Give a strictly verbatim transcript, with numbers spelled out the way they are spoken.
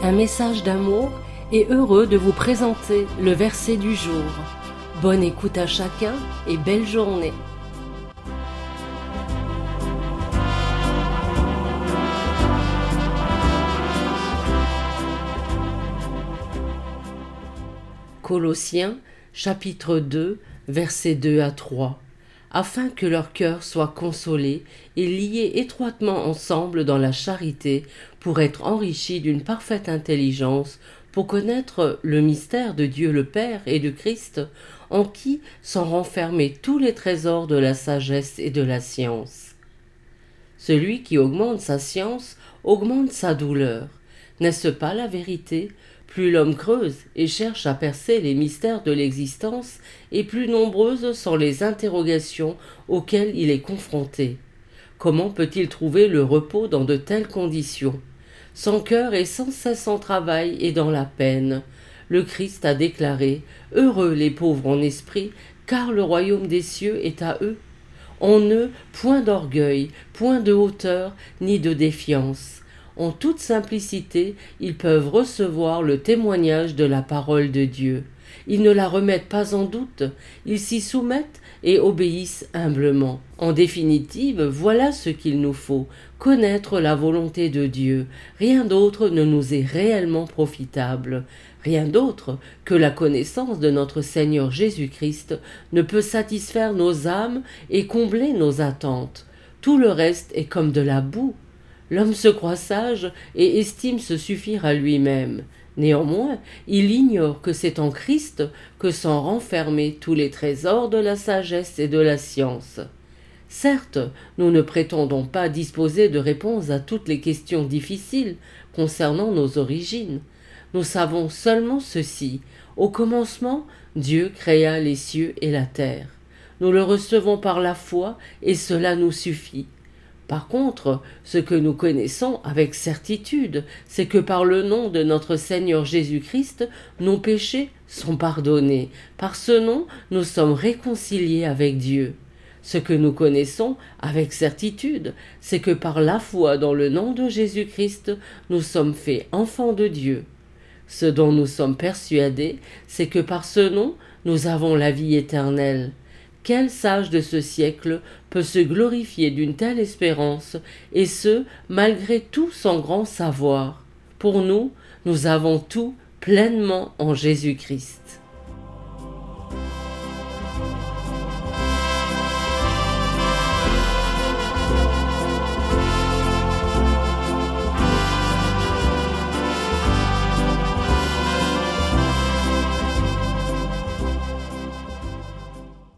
un message d'amour et heureux de vous présenter le verset du jour. Bonne écoute à chacun et belle journée. Colossiens, chapitre deux, versets deux à trois. Afin que leur cœur soit consolé et lié étroitement ensemble dans la charité, pour être enrichis d'une parfaite intelligence, pour connaître le mystère de Dieu le Père et de Christ, en qui sont renfermés tous les trésors de la sagesse et de la science. Celui qui augmente sa science augmente sa douleur. N'est-ce pas la vérité ? Plus l'homme creuse et cherche à percer les mystères de l'existence, et plus nombreuses sont les interrogations auxquelles il est confronté. Comment peut-il trouver le repos dans de telles conditions ? Son cœur est sans cesse en travail et dans la peine. Le Christ a déclaré « Heureux les pauvres en esprit, car le royaume des cieux est à eux. En eux, point d'orgueil, point de hauteur, ni de défiance. » En toute simplicité, ils peuvent recevoir le témoignage de la parole de Dieu. Ils ne la remettent pas en doute, ils s'y soumettent et obéissent humblement. En définitive, voilà ce qu'il nous faut, connaître la volonté de Dieu. Rien d'autre ne nous est réellement profitable. Rien d'autre que la connaissance de notre Seigneur Jésus-Christ ne peut satisfaire nos âmes et combler nos attentes. Tout le reste est comme de la boue. L'homme se croit sage et estime se suffire à lui-même. Néanmoins, il ignore que c'est en Christ que sont renfermés tous les trésors de la sagesse et de la science. Certes, nous ne prétendons pas disposer de réponses à toutes les questions difficiles concernant nos origines. Nous savons seulement ceci. Au commencement, Dieu créa les cieux et la terre. Nous le recevons par la foi et cela nous suffit. Par contre, ce que nous connaissons avec certitude, c'est que par le nom de notre Seigneur Jésus-Christ, nos péchés sont pardonnés. Par ce nom, nous sommes réconciliés avec Dieu. Ce que nous connaissons avec certitude, c'est que par la foi dans le nom de Jésus-Christ, nous sommes faits enfants de Dieu. Ce dont nous sommes persuadés, c'est que par ce nom, nous avons la vie éternelle. Quel sage de ce siècle peut se glorifier d'une telle espérance, et ce, malgré tout son grand savoir ? Pour nous, nous avons tout pleinement en Jésus-Christ.